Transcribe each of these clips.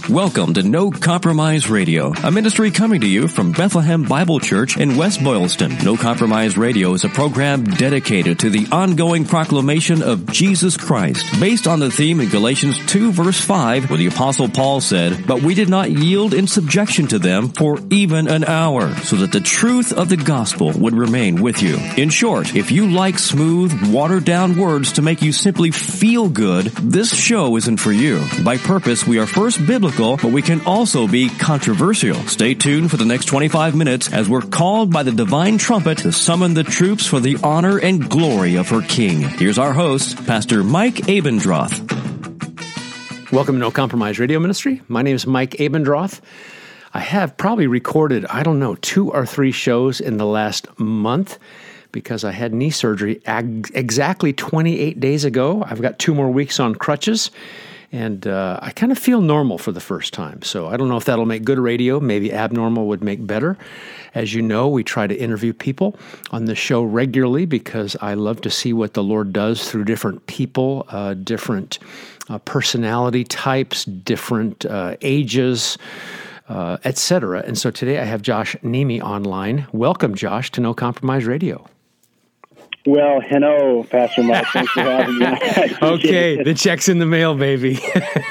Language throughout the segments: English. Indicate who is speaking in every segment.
Speaker 1: Welcome to No Compromise Radio, a ministry coming to you from Bethlehem Bible Church in West Boylston. No Compromise Radio is a program dedicated to the ongoing proclamation of Jesus Christ, based on the theme in Galatians 2 verse 5, where the Apostle Paul said, "But we did not yield in subjection to them for even an hour, so that the truth of the gospel would remain with you." In short, if you like smooth, watered-down words to make you simply feel good, this show isn't for you. By purpose, we are first biblical, but we can also be controversial. Stay tuned for the next 25 minutes as we're called by the divine trumpet to summon the troops for the honor and glory of her King. Here's our host, Pastor Mike Abendroth.
Speaker 2: Welcome to No Compromise Radio Ministry. My name is Mike Abendroth. I have probably recorded, 2 or 3 shows in the last month because I had knee surgery exactly 28 days ago. I've got 2 more weeks on crutches. And I kind of feel normal for the first time. So I don't know if that'll make good radio. Maybe abnormal would make better. As you know, we try to interview people on the show regularly because I love to see what the Lord does through different people, different personality types, different ages, etc. And so today I have Josh Nemi online. Welcome, Josh, to No Compromise Radio.
Speaker 3: Well, hello, Pastor Mike. Thanks for having me.
Speaker 2: Okay, the check's in the mail, baby.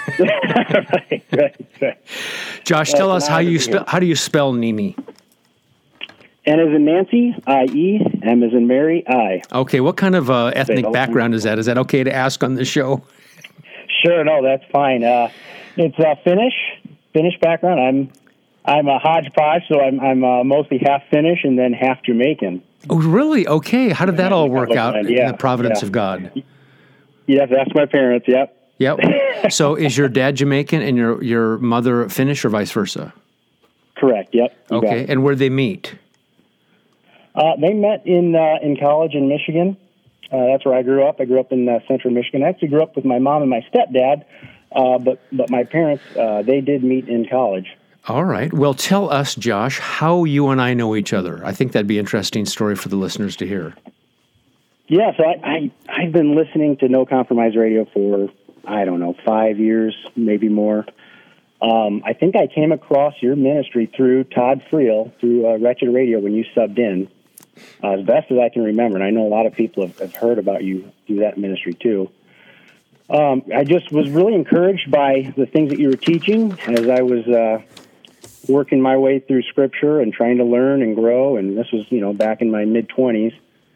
Speaker 3: right.
Speaker 2: Josh, tell us how do you spell Nemi?
Speaker 3: N as in Nancy, I-E, M as in Mary, I.
Speaker 2: Okay, what kind of ethnic background is that? Is that okay to ask on the show?
Speaker 3: Sure, no, that's fine. It's Finnish background. I'm a hodgepodge, so I'm mostly half Finnish and then half Jamaican.
Speaker 2: Oh, really? Okay. How did that all work out in the providence of God?
Speaker 3: Yeah, that's my parents, yep.
Speaker 2: Yep. So is your dad Jamaican and your mother Finnish or vice versa?
Speaker 3: Correct, yep.
Speaker 2: Okay, and where'd they meet?
Speaker 3: They met in college in Michigan. That's where I grew up. I grew up in central Michigan. I actually grew up with my mom and my stepdad, but my parents, they did meet in college.
Speaker 2: All right. Well, tell us, Josh, how you and I know each other. I think that'd be an interesting story for the listeners to hear.
Speaker 3: Yeah, so I've been listening to No Compromise Radio for, 5 years, maybe more. I think I came across your ministry through Todd Friel, through Wretched Radio when you subbed in, as best as I can remember. And I know a lot of people have heard about you through that ministry too. I just was really encouraged by the things that you were teaching as I was working my way through Scripture and trying to learn and grow, and this was, back in my mid-20s.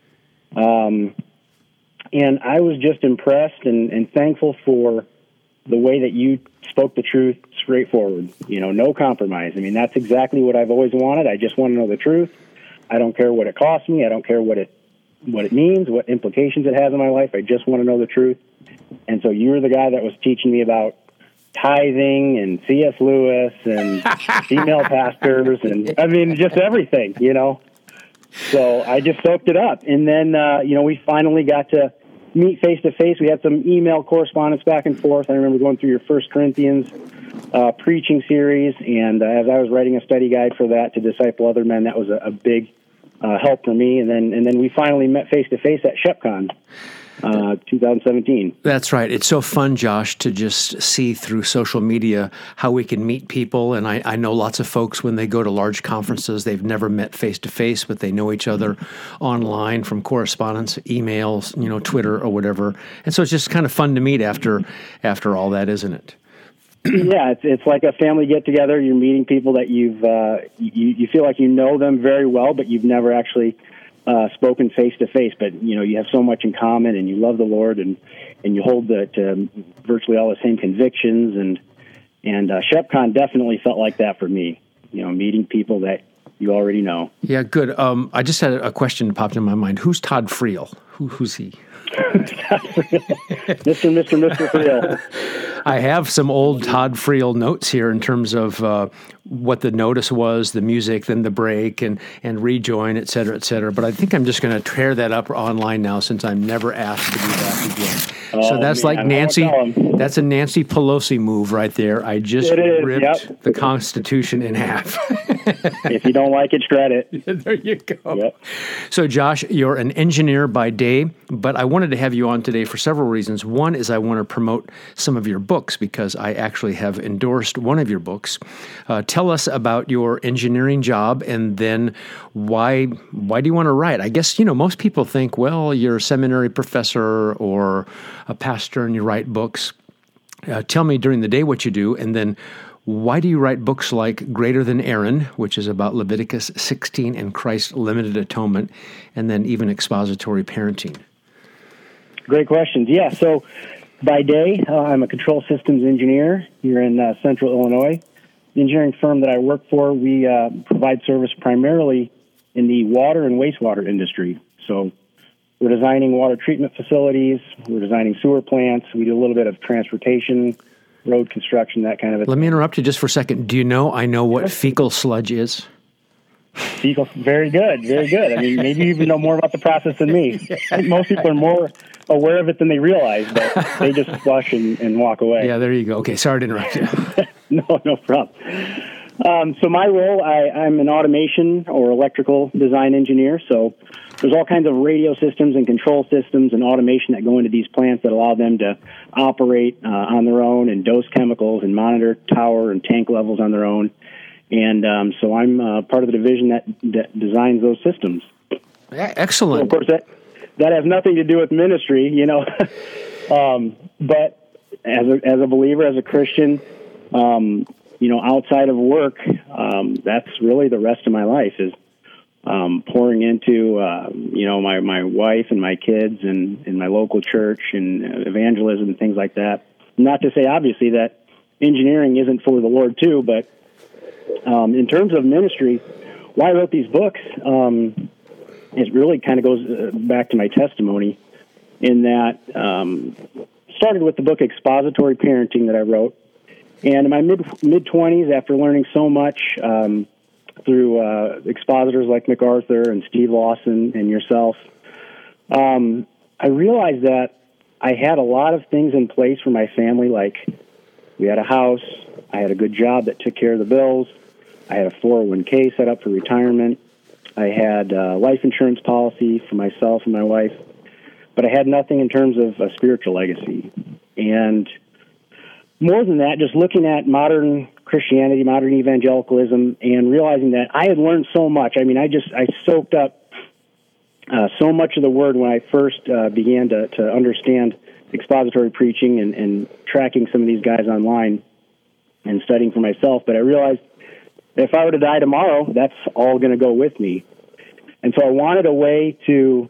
Speaker 3: And I was just impressed and thankful for the way that you spoke the truth straightforward, no compromise. I mean, that's exactly what I've always wanted. I just want to know the truth. I don't care what it costs me. I don't care what it means, what implications it has in my life. I just want to know the truth. And so you were the guy that was teaching me about tithing and C.S. Lewis and female pastors and, just everything, So I just soaked it up. And then, we finally got to meet face-to-face. We had some email correspondence back and forth. I remember going through your 1 Corinthians preaching series, and as I was writing a study guide for that to disciple other men, that was a big help for me. And then we finally met face-to-face at ShepCon. 2017.
Speaker 2: That's right. It's so fun, Josh, to just see through social media how we can meet people. And I know lots of folks when they go to large conferences, they've never met face-to-face, but they know each other online from correspondence, emails, Twitter or whatever. And so it's just kind of fun to meet after all that, isn't it?
Speaker 3: Yeah, it's like a family get-together. You're meeting people that you feel like you know them very well, but you've never actually spoken face to face, but you have so much in common, and you love the Lord, and you hold to virtually all the same convictions, and ShepCon definitely felt like that for me. Meeting people that you already know.
Speaker 2: Yeah, good. I just had a question popped in my mind. Who's Todd Friel? Who's he?
Speaker 3: Mr. Friel.
Speaker 2: I have some old Todd Friel notes here in terms of what the notice was, the music, then the break, and rejoin, et cetera, et cetera. But I think I'm just going to tear that up online now since I'm never asked to do that again. So that's like Nancy. That's a Nancy Pelosi move right there. I just ripped the Constitution in half.
Speaker 3: If you don't like it, shred it.
Speaker 2: There you go.
Speaker 3: Yep.
Speaker 2: So, Josh, you're an engineer by day, but I wanted to have you on today for several reasons. One is I want to promote some of your books because I actually have endorsed one of your books. Tell us about your engineering job, and then why do you want to write? I guess, most people think, well, you're a seminary professor or a pastor and you write books. Tell me during the day what you do, and then why do you write books like Greater Than Aaron, which is about Leviticus 16 and Christ's limited atonement, and then even expository parenting?
Speaker 3: Great questions. Yeah, so by day, I'm a control systems engineer here in central Illinois. The engineering firm that I work for, we provide service primarily in the water and wastewater industry. So we're designing water treatment facilities, we're designing sewer plants, we do a little bit of transportation, road construction, that kind of a
Speaker 2: Let me interrupt you just for a second. Do you know I know what fecal sludge is?
Speaker 3: Fecal, very good, very good. I mean, maybe you even know more about the process than me. I think most people are more aware of it than they realize, but they just flush and walk away.
Speaker 2: Yeah, there you go. Okay, sorry to interrupt you.
Speaker 3: No problem. So my role, I'm an automation or electrical design engineer, so there's all kinds of radio systems and control systems and automation that go into these plants that allow them to operate on their own and dose chemicals and monitor tower and tank levels on their own. And so I'm part of the division that designs those systems.
Speaker 2: Excellent.
Speaker 3: So of course, that has nothing to do with ministry, but as a believer, as a Christian, outside of work, that's really the rest of my life is pouring into, my wife and my kids and my local church and evangelism and things like that. Not to say, obviously, that engineering isn't for the Lord, too, but in terms of ministry, why I wrote these books, it really kind of goes back to my testimony in that started with the book Expository Parenting that I wrote. And in my mid-20s, after learning so much through expositors like MacArthur and Steve Lawson and yourself, I realized that I had a lot of things in place for my family, like we had a house, I had a good job that took care of the bills, I had a 401k set up for retirement, I had a life insurance policy for myself and my wife, but I had nothing in terms of a spiritual legacy. And more than that, just looking at modern Christianity, modern evangelicalism, and realizing that I had learned so much. I mean, I soaked up so much of the Word when I first began to understand expository preaching and tracking some of these guys online and studying for myself. But I realized that if I were to die tomorrow, that's all going to go with me. And so I wanted a way to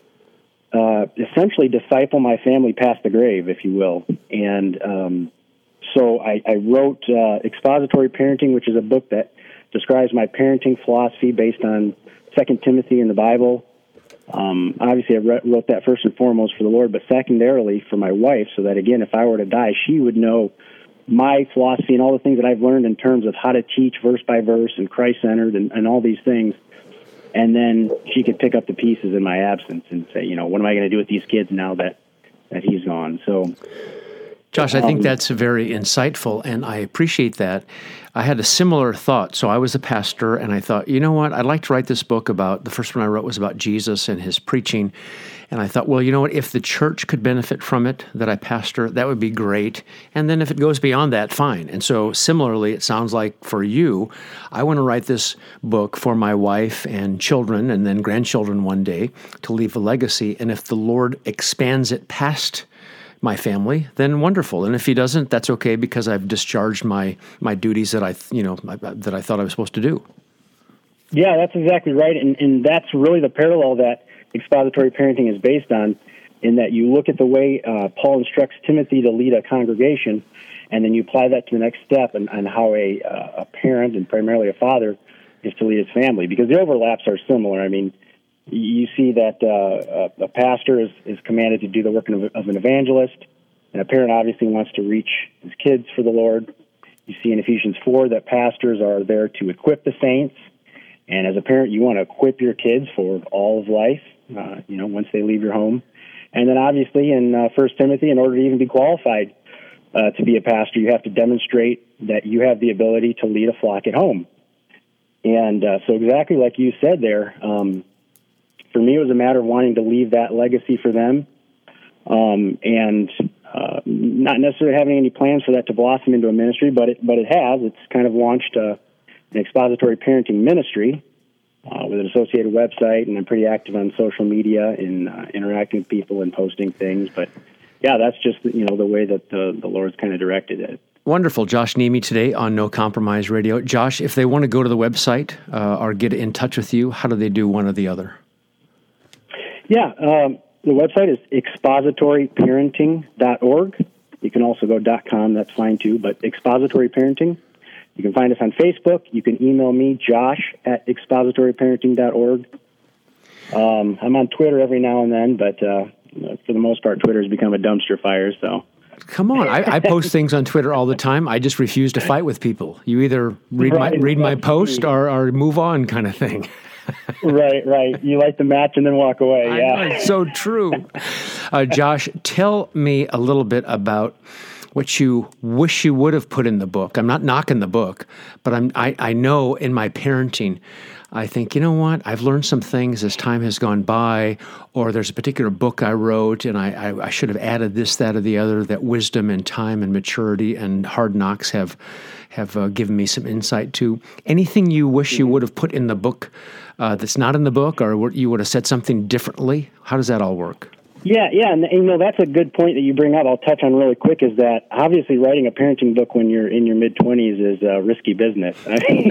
Speaker 3: essentially disciple my family past the grave, if you will. And so I wrote Expository Parenting, which is a book that describes my parenting philosophy based on 2 Timothy in the Bible. Obviously, I wrote that first and foremost for the Lord, but secondarily for my wife, so that, again, if I were to die, she would know my philosophy and all the things that I've learned in terms of how to teach verse by verse and Christ-centered and all these things. And then she could pick up the pieces in my absence and say, what am I going to do with these kids now that he's gone? So,
Speaker 2: Josh, I think that's very insightful, and I appreciate that. I had a similar thought. So I was a pastor, and I thought, you know what? I'd like to write this book about, the first one I wrote was about Jesus and his preaching. And I thought, well, you know what? If the church could benefit from it, that I pastor, that would be great. And then if it goes beyond that, fine. And so similarly, it sounds like for you, I want to write this book for my wife and children and then grandchildren one day to leave a legacy. And if the Lord expands it past my family, then wonderful. And if he doesn't, that's okay, because I've discharged my duties that I thought I was supposed to do.
Speaker 3: Yeah, that's exactly right. And that's really the parallel that expository parenting is based on, in that you look at the way Paul instructs Timothy to lead a congregation, and then you apply that to the next step and how a parent, and primarily a father, is to lead his family, because the overlaps are similar. I mean, you see that a pastor is commanded to do the work of an evangelist, and a parent obviously wants to reach his kids for the Lord. You see in Ephesians 4 that pastors are there to equip the saints, and as a parent, you want to equip your kids for all of life, once they leave your home. And then obviously in 1 Timothy, in order to even be qualified to be a pastor, you have to demonstrate that you have the ability to lead a flock at home. And so exactly like you said there, for me, it was a matter of wanting to leave that legacy for them, and not necessarily having any plans for that to blossom into a ministry, but it has. It's kind of launched an expository parenting ministry with an associated website, and I'm pretty active on social media in interacting with people and posting things. But yeah, that's just the way that the Lord's kind of directed it.
Speaker 2: Wonderful. Josh Nemi today on No Compromise Radio. Josh, if they want to go to the website or get in touch with you, how do they do one or the other?
Speaker 3: Yeah, the website is expositoryparenting.org. You can also go .com, that's fine too, but Expository Parenting. You can find us on Facebook. You can email me, josh@expositoryparenting.org. I'm on Twitter every now and then, but for the most part, Twitter has become a dumpster fire, so...
Speaker 2: Come on, I post things on Twitter all the time. I just refuse to fight with people. You either read my post or move on, kind of thing.
Speaker 3: Right. You like the match and then walk away.
Speaker 2: I
Speaker 3: Yeah,
Speaker 2: know, it's so true. Josh, tell me a little bit about what you wish you would have put in the book. I'm not knocking the book, but I know in my parenting, I think, you know what, I've learned some things as time has gone by, or there's a particular book I wrote, and I should have added this, that, or the other, that wisdom and time and maturity and hard knocks have given me some insight to. Anything you wish you would have put in the book that's not in the book, or you would have said something differently? How does that all work?
Speaker 3: Yeah, and that's a good point that you bring up. I'll touch on really quick is that obviously writing a parenting book when you're in your mid-20s is risky business. I mean,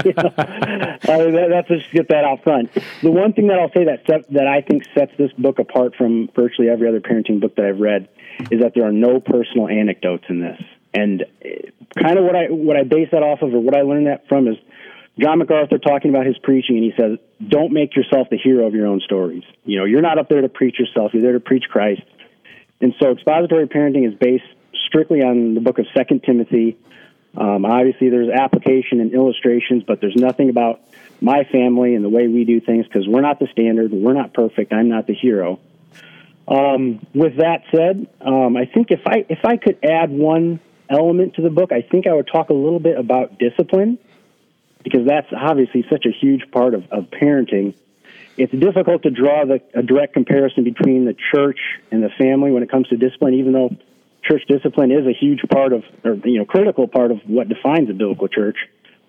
Speaker 3: let's just get that out front. The one thing that I'll say that I think sets this book apart from virtually every other parenting book that I've read is that there are no personal anecdotes in this. And kind of what I base that off of, or what I learned that from, is John MacArthur talking about his preaching, and he says, don't make yourself the hero of your own stories. You're not up there to preach yourself. You're there to preach Christ. And so expository parenting is based strictly on the book of 2 Timothy. Obviously, there's application and illustrations, but there's nothing about my family and the way we do things, because we're not the standard. We're not perfect. I'm not the hero. With that said, I think if I could add one element to the book, I think I would talk a little bit about discipline, because that's obviously such a huge part of parenting. It's difficult to draw a direct comparison between the church and the family when it comes to discipline, even though church discipline is a huge part of, or critical part of what defines a biblical church.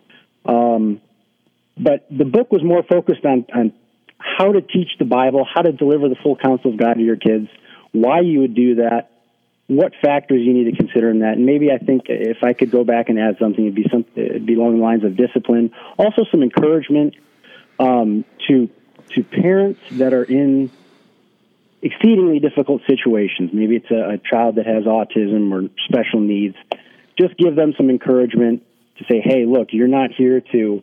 Speaker 3: But the book was more focused on how to teach the Bible, how to deliver the full counsel of God to your kids, why you would do that, what factors you need to consider in that. And maybe I think if I could go back and add something, it'd be along the lines of discipline. Also some encouragement to parents that are in exceedingly difficult situations. Maybe it's a child that has autism or special needs. Just give them some encouragement to say, hey, look, you're not here to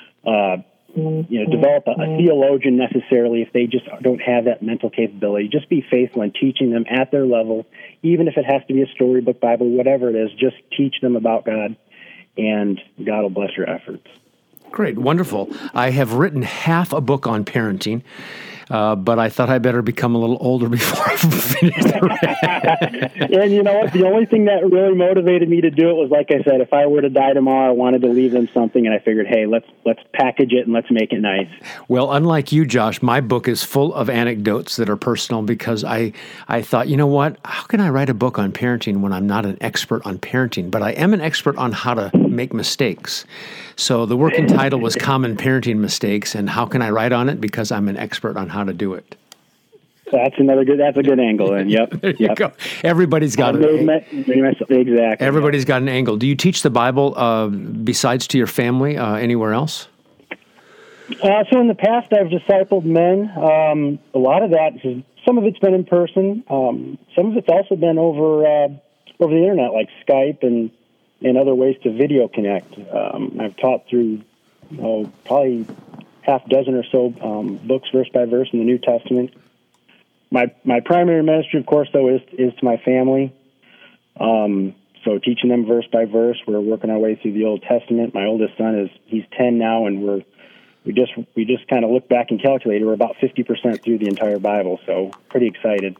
Speaker 3: develop a theologian necessarily if they just don't have that mental capability. Just be faithful in teaching them at their level, even if it has to be a storybook Bible, whatever it is. Just teach them about God, and God will bless your efforts.
Speaker 2: Great, wonderful. I have written half a book on parenting, but I thought I better become a little older before I finish the rest.
Speaker 3: And you know what? The only thing that really motivated me to do it was, like I said, if I were to die tomorrow, I wanted to leave them something, and I figured, hey, let's package it and let's make it nice.
Speaker 2: Well, unlike you, Josh, my book is full of anecdotes that are personal, because I thought, you know what? How can I write a book on parenting when I'm not an expert on parenting? But I am an expert on how to make mistakes. So the working title was Common Parenting Mistakes, and how can I write on it? Because I'm an expert on how to do it.
Speaker 3: That's a good angle, then. Yep.
Speaker 2: There you go. Everybody's got
Speaker 3: exactly.
Speaker 2: Everybody's got an angle. Do you teach the Bible besides to your family anywhere else?
Speaker 3: So in the past, I've discipled men. A lot of that, some of it's been in person. Some of it's also been over the internet, like Skype and other ways to video connect. I've taught through probably half dozen or so books, verse by verse, in the New Testament. My primary ministry, of course, though, is to my family. So teaching them verse by verse. We're working our way through the Old Testament. My oldest son he's 10 now, and we just kind of look back and calculated. We're about 50% through the entire Bible, so pretty excited.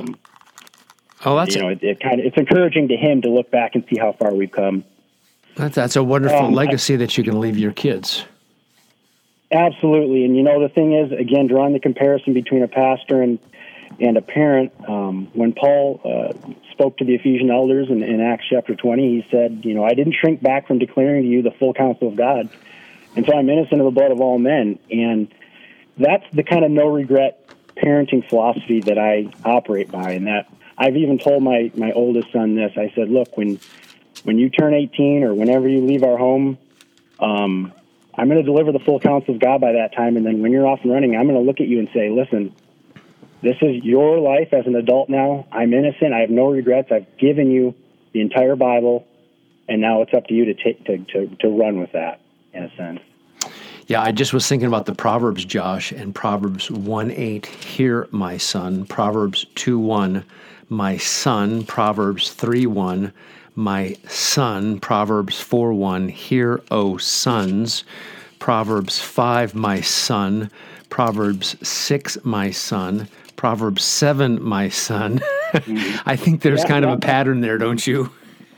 Speaker 3: It's encouraging to him to look back and see how far we've come.
Speaker 2: That's a wonderful legacy that you can leave your kids.
Speaker 3: Absolutely. And, the thing is, again, drawing the comparison between a pastor and a parent, when Paul spoke to the Ephesian elders in Acts chapter 20, he said, I didn't shrink back from declaring to you the full counsel of God, and so I'm innocent of the blood of all men. And that's the kind of no-regret parenting philosophy that I operate by, and that I've even told my oldest son this. I said, look, when you turn 18 or whenever you leave our home, I'm going to deliver the full counsel of God by that time, and then when you're off and running, I'm going to look at you and say, listen, this is your life as an adult now. I'm innocent. I have no regrets. I've given you the entire Bible, and now it's up to you to run with that, in a sense.
Speaker 2: Yeah, I just was thinking about the Proverbs, Josh, and Proverbs 1:8, hear, my son. Proverbs 2:1, my son. Proverbs 3:1, my son. Proverbs 4:1, hear, O sons. Proverbs 5, my son. Proverbs 6, my son. Proverbs 7, my son. I think there's kind of a pattern there, don't you?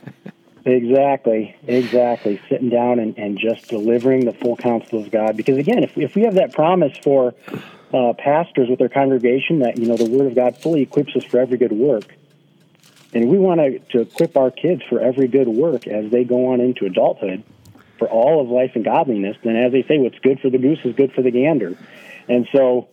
Speaker 3: Exactly. Sitting down and just delivering the full counsel of God. Because again, if we have that promise for pastors with their congregation that, the Word of God fully equips us for every good work, and we want to equip our kids for every good work as they go on into adulthood, for all of life and godliness, then as they say, what's good for the goose is good for the gander. And so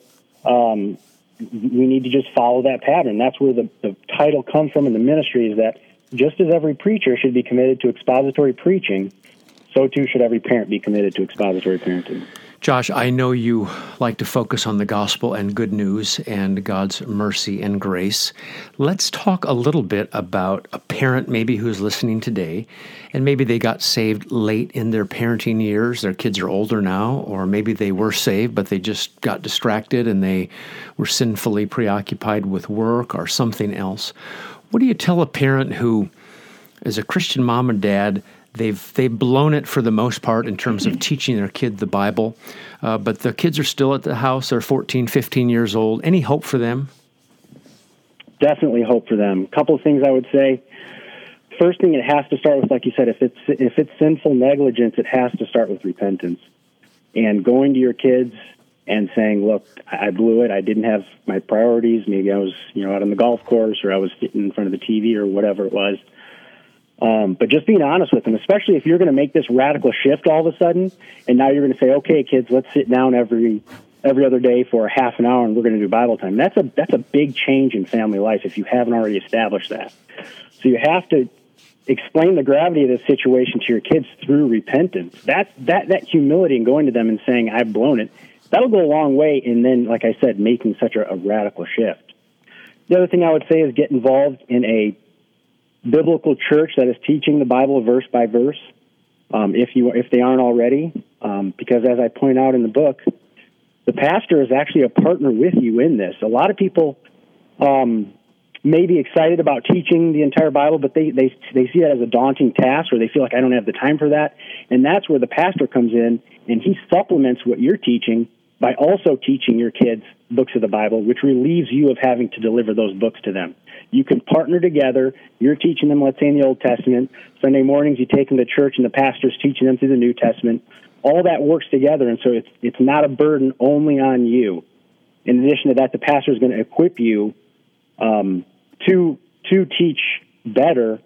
Speaker 3: we need to just follow that pattern. That's where the title comes from in the ministry, is that just as every preacher should be committed to expository preaching, so too should every parent be committed to expository parenting.
Speaker 2: Josh, I know you like to focus on the gospel and good news and God's mercy and grace. Let's talk a little bit about a parent maybe who's listening today, and maybe they got saved late in their parenting years. Their kids are older now, or maybe they were saved, but they just got distracted and they were sinfully preoccupied with work or something else. What do you tell a parent who, as a Christian mom and dad, they've blown it for the most part in terms of teaching their kid the Bible, but the kids are still at the house, they're 14, 15 years old. Any hope for them?
Speaker 3: Definitely hope for them. A couple of things I would say. First thing, it has to start with, like you said, if it's sinful negligence, it has to start with repentance. And going to your kids and saying, look, I blew it. I didn't have my priorities. Maybe I was, out on the golf course, or I was sitting in front of the TV, or whatever it was. But just being honest with them, especially if you're going to make this radical shift all of a sudden, and now you're going to say, okay, kids, let's sit down every other day for a half an hour and we're going to do Bible time. That's a big change in family life if you haven't already established that. So you have to explain the gravity of this situation to your kids through repentance. That humility and going to them and saying, I've blown it, that'll go a long way in then, like I said, making such a radical shift. The other thing I would say is get involved in a biblical church that is teaching the Bible verse by verse, if they aren't already, because as I point out in the book, the pastor is actually a partner with you in this. A lot of people may be excited about teaching the entire Bible, but they see that as a daunting task, or they feel like I don't have the time for that. And that's where the pastor comes in, and he supplements what you're teaching by also teaching your kids books of the Bible, which relieves you of having to deliver those books to them. You can partner together. You're teaching them, let's say, in the Old Testament. Sunday mornings, you take them to church, and the pastor's teaching them through the New Testament. All that works together, and so it's not a burden only on you. In addition to that, the pastor is going to equip you to teach better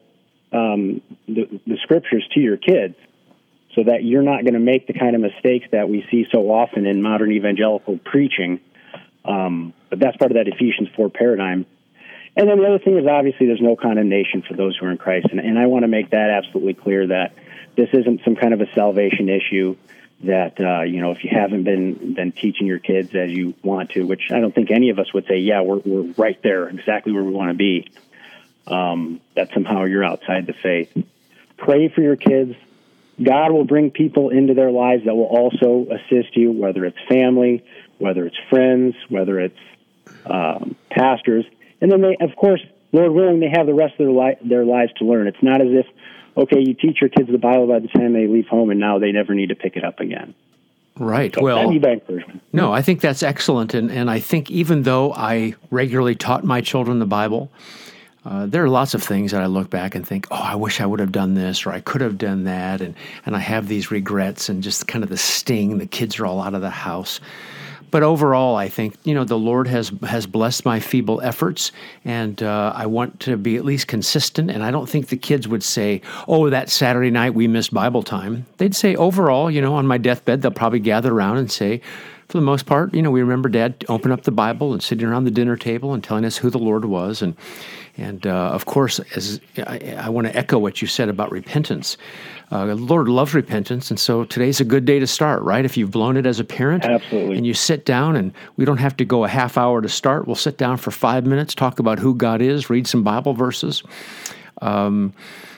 Speaker 3: the Scriptures to your kids, so that you're not going to make the kind of mistakes that we see so often in modern evangelical preaching. But that's part of that Ephesians 4 paradigm. And then the other thing is, obviously, there's no condemnation for those who are in Christ. And I want to make that absolutely clear, that this isn't some kind of a salvation issue, that, if you haven't been teaching your kids as you want to, which I don't think any of us would say, yeah, we're right there, exactly where we want to be, that somehow you're outside the faith. Pray for your kids. God will bring people into their lives that will also assist you, whether it's family, whether it's friends, whether it's pastors. And then they, of course, Lord willing, they have the rest of their lives to learn. It's not as if, okay, you teach your kids the Bible by the time they leave home, and now they never need to pick it up again.
Speaker 2: Right.
Speaker 3: So
Speaker 2: well,
Speaker 3: that'd be my encouragement.
Speaker 2: No, I think that's excellent. And I think even though I regularly taught my children the Bible, There are lots of things that I look back and think, oh, I wish I would have done this, or I could have done that, and I have these regrets and just kind of the sting. The kids are all out of the house. But overall, I think, the Lord has blessed my feeble efforts, and I want to be at least consistent. And I don't think the kids would say, oh, that Saturday night we missed Bible time. They'd say overall, on my deathbed, they'll probably gather around and say, for the most part, we remember Dad open up the Bible and sitting around the dinner table and telling us who the Lord was. And of course, as I want to echo what you said about repentance. The Lord loves repentance, and so today's a good day to start, right? If you've blown it as a parent,
Speaker 3: absolutely,
Speaker 2: and you sit down, and we don't have to go a half hour to start. We'll sit down for 5 minutes, talk about who God is, read some Bible verses, and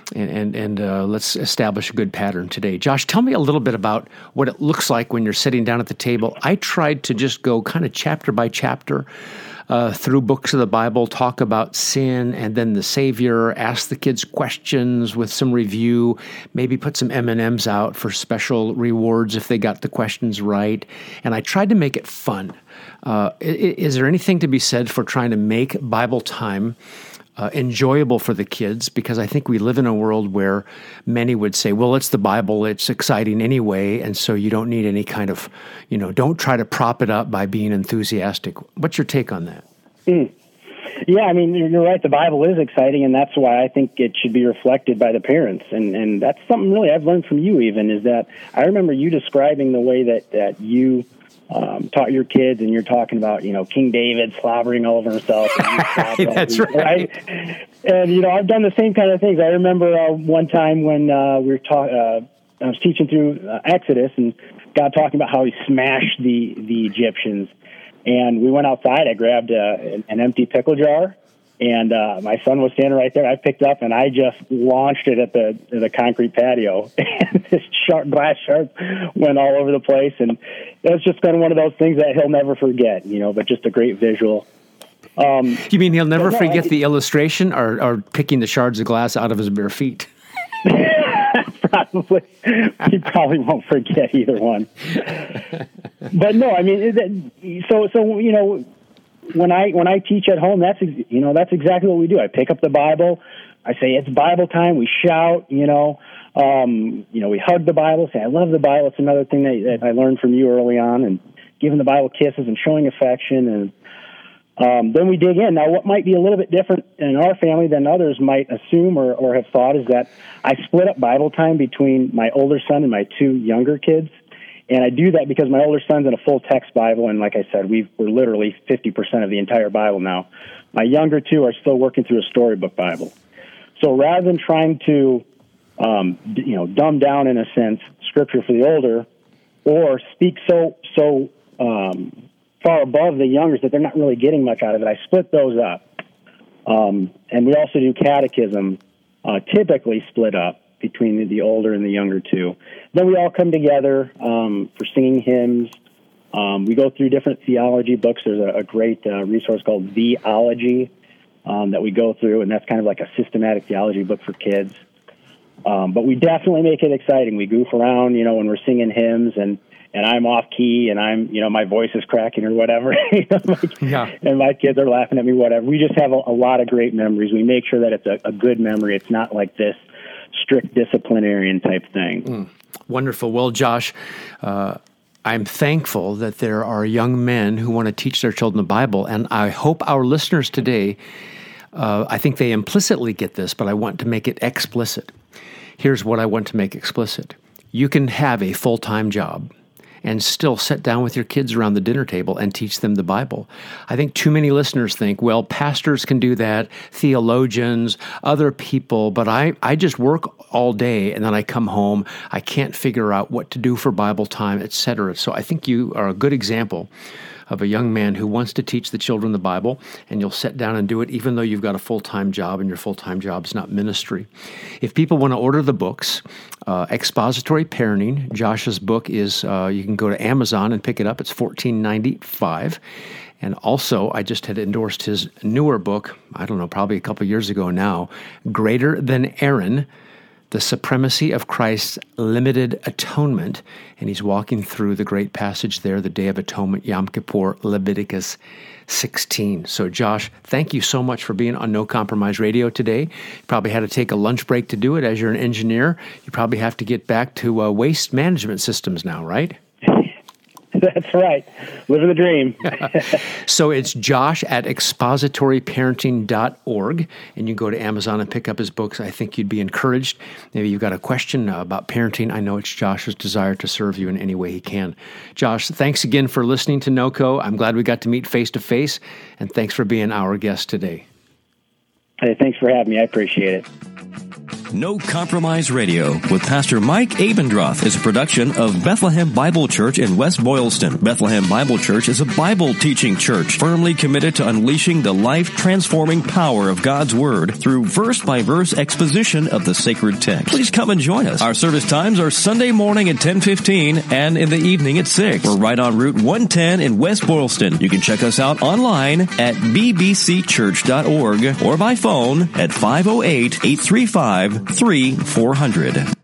Speaker 2: let's establish a good pattern today. Josh, tell me a little bit about what it looks like when you're sitting down at the table. I tried to just go kind of chapter by chapter through books of the Bible, talk about sin and then the Savior, ask the kids questions with some review, maybe put some M&Ms out for special rewards if they got the questions right. And I tried to make it fun. Is there anything to be said for trying to make Bible time enjoyable for the kids? Because I think we live in a world where many would say, well, it's the Bible, it's exciting anyway, and so you don't need any kind of, don't try to prop it up by being enthusiastic. What's your take on that?
Speaker 3: Yeah, I mean, you're right, the Bible is exciting, and that's why I think it should be reflected by the parents. And that's something really I've learned from you even, is that I remember you describing the way that you taught your kids, and you're talking about, King David slobbering all over himself.
Speaker 2: That's right.
Speaker 3: And, I've done the same kind of things. I remember one time when we were I was teaching through Exodus, and God talking about how he smashed the Egyptians. And we went outside. I grabbed an empty pickle jar, and my son was standing right there. I picked up, and I just launched it at the concrete patio. And this glass shark went all over the place. And it's just been one of those things that he'll never forget, but just a great visual.
Speaker 2: You mean he'll never forget the illustration or picking the shards of glass out of his bare feet?
Speaker 3: Probably. He probably won't forget either one. But no, I mean, so when I teach at home, that's exactly what we do. I pick up the Bible. I say it's Bible time. We shout. We hug the Bible. Say I love the Bible. It's another thing that I learned from you early on, and giving the Bible kisses and showing affection. And then we dig in. Now, what might be a little bit different in our family than others might assume or have thought is that I split up Bible time between my older son and my two younger kids. And I do that because my older son's in a full-text Bible, and like I said, we're literally 50% of the entire Bible now. My younger two are still working through a storybook Bible. So rather than trying to, dumb down, in a sense, Scripture for the older, or speak so far above the youngers that they're not really getting much out of it, I split those up. And we also do catechism, typically split up between the older and the younger two. Then we all come together for singing hymns. We go through different theology books. There's a great resource called Theology that we go through, and that's kind of like a systematic theology book for kids. But we definitely make it exciting. We goof around, when we're singing hymns, and I'm off key, and I'm, my voice is cracking or whatever. And my kids are laughing at me, whatever. We just have a lot of great memories. We make sure that it's a good memory. It's not like this strict disciplinarian type thing.
Speaker 2: Wonderful. Well, Josh, I'm thankful that there are young men who want to teach their children the Bible, and I hope our listeners today, I think they implicitly get this, but I want to make it explicit. Here's what I want to make explicit. You can have a full-time job and still sit down with your kids around the dinner table and teach them the Bible. I think too many listeners think, well, pastors can do that, theologians, other people, but I just work all day and then I come home, I can't figure out what to do for Bible time, etc. So I think you are a good example of a young man who wants to teach the children the Bible, and you'll sit down and do it even though you've got a full-time job and your full-time job is not ministry. If people want to order the books, Expository Parenting, Josh's book is, you can go to Amazon and pick it up. It's $14.95. And also, I just had endorsed his newer book, I don't know, probably a couple years ago now, Greater Than Aaron, the supremacy of Christ's limited atonement. And he's walking through the great passage there, the Day of Atonement, Yom Kippur, Leviticus 16. So Josh, thank you so much for being on No Compromise Radio today. You probably had to take a lunch break to do it. As you're an engineer, you probably have to get back to waste management systems now, right?
Speaker 3: That's right. Living the dream.
Speaker 2: So it's Josh at expositoryparenting.org, and you go to Amazon and pick up his books. I think you'd be encouraged. Maybe you've got a question about parenting. I know it's Josh's desire to serve you in any way he can. Josh, thanks again for listening to NoCo. I'm glad we got to meet face-to-face, and thanks for being our guest today.
Speaker 3: Hey, thanks for having me. I appreciate it.
Speaker 1: No Compromise Radio with Pastor Mike Abendroth is a production of Bethlehem Bible Church in West Boylston. Bethlehem Bible Church is a Bible teaching church firmly committed to unleashing the life-transforming power of God's Word through verse-by-verse exposition of the sacred text. Please come and join us. Our service times are Sunday morning at 10:15 and in the evening at 6. We're right on Route 110 in West Boylston. You can check us out online at bbcchurch.org or by phone at 508-835-3400.